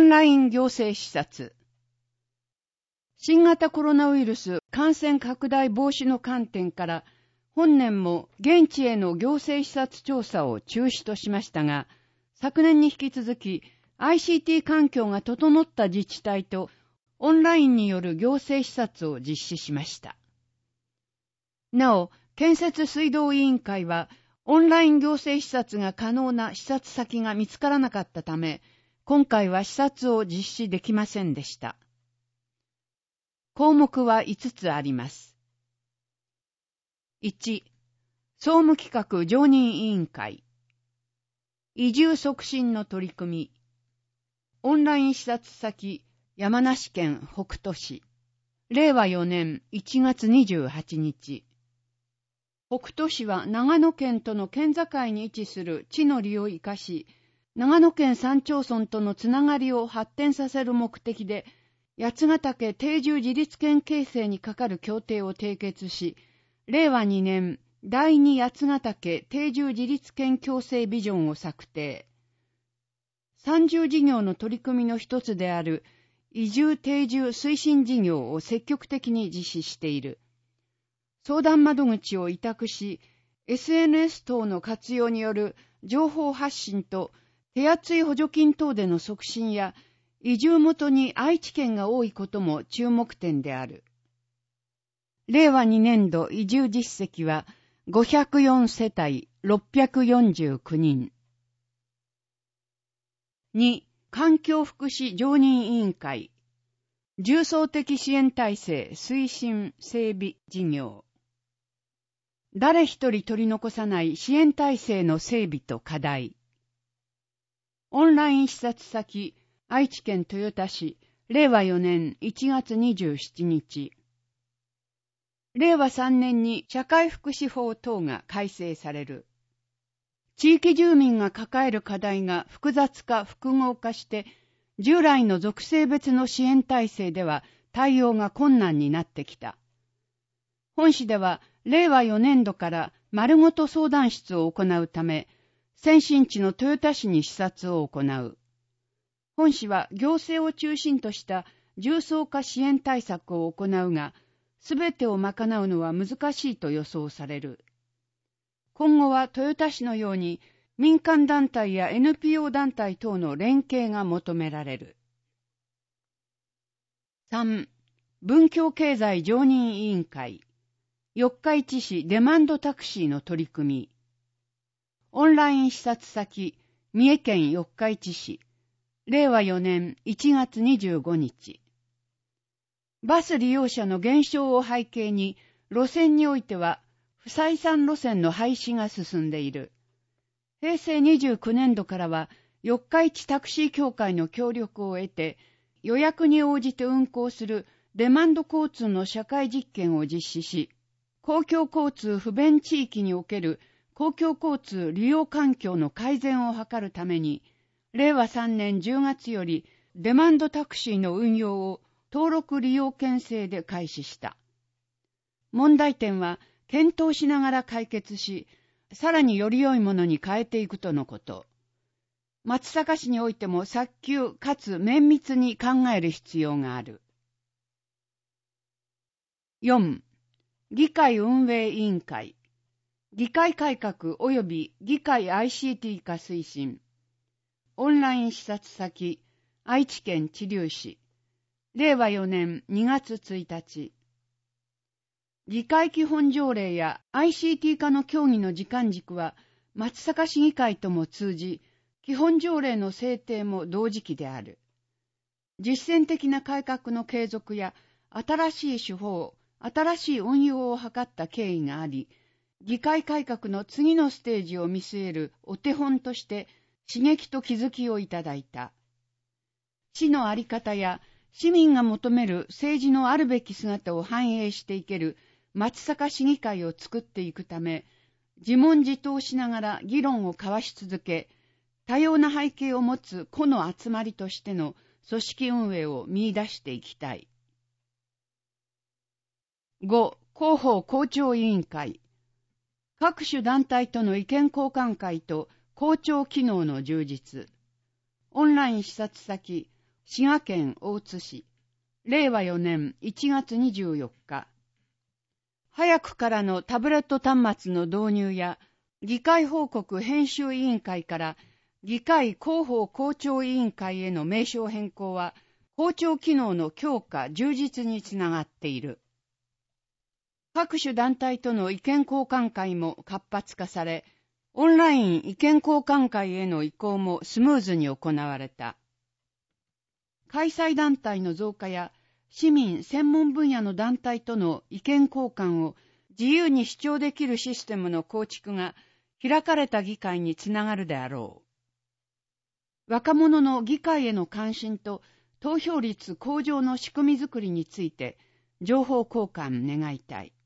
ンライン行政視察。新型コロナウイルス感染拡大防止の観点から、本年も現地への行政視察調査を中止としましたが、昨年に引き続き ICT 環境が整った自治体とオンラインによる行政視察を実施しました。なお、建設水道委員会は、オンライン行政視察が可能な視察先が見つからなかったため、今回は視察を実施できませんでした。項目は5つあります。1、総務企画常任委員会。移住促進の取り組み。オンライン視察先、山梨県北杜市。令和4年1月28日。北杜市は長野県との県境に位置する地の利を生かし、長野県3町村とのつながりを発展させる目的で、八ヶ岳定住自立県形成に係る協定を締結し、令和2年第2八ヶ岳定住自立県共生ビジョンを策定。30事業の取り組みの一つである移住定住推進事業を積極的に実施している。相談窓口を委託し、SNS 等の活用による情報発信と手厚い補助金等での促進や、移住元に愛知県が多いことも注目点である。令和2年度移住実績は504世帯649人。2、環境福祉常任委員会。重層的支援体制推進整備事業。誰一人取り残さない支援体制の整備と課題。オンライン視察先、愛知県豊田市、令和4年1月27日。令和3年に社会福祉法等が改正される。地域住民が抱える課題が複雑化、複合化して、従来の属性別の支援体制では対応が困難になってきた。本市では、令和4年度から丸ごと相談室を行うため、先進地の豊田市に視察を行う。本市は行政を中心とした重層化支援対策を行うが、すべてを賄うのは難しいと予想される。今後は豊田市のように民間団体や NPO 団体等の連携が求められる。3. 文教経済常任委員会。四日市市デマンドタクシーの取り組み。オンライン視察先、三重県四日市市。令和4年1月25日。バス利用者の減少を背景に、路線においては、不採算路線の廃止が進んでいる。平成29年度からは、四日市タクシー協会の協力を得て、予約に応じて運行するデマンド交通の社会実験を実施し、公共交通不便地域における公共交通利用環境の改善を図るために、令和3年10月よりデマンドタクシーの運用を登録利用券制で開始した。問題点は検討しながら解決し、さらにより良いものに変えていくとのこと。松阪市においても早急かつ綿密に考える必要がある。4. 議会運営委員会。議会改革及び議会 ICT 化推進。オンライン視察先、愛知県知立市。令和4年2月1日。議会基本条例や ICT 化の協議の時間軸は、松阪市議会とも通じ、基本条例の制定も同時期である。実践的な改革の継続や、新しい手法、新しい運用を図った経緯があり、議会改革の次のステージを見据えるお手本として刺激と気づきをいただいた。市の在り方や市民が求める政治のあるべき姿を反映していける松阪市議会を作っていくため、自問自答しながら議論を交わし続け、多様な背景を持つ個の集まりとしての組織運営を見出していきたい。5. 広報校長委員会。各種団体との意見交換会と校長機能の充実。オンライン視察先、 滋賀県大津市、令和4年1月24日。早くからのタブレット端末の導入や、議会報告編集委員会から議会広報校長委員会への名称変更は、校長機能の強化・充実につながっている。各種団体との意見交換会も活発化され、オンライン意見交換会への移行もスムーズに行われた。開催団体の増加や、市民専門分野の団体との意見交換を自由に主張できるシステムの構築が開かれた議会につながるであろう。若者の議会への関心と投票率向上の仕組みづくりについて情報交換願いたい。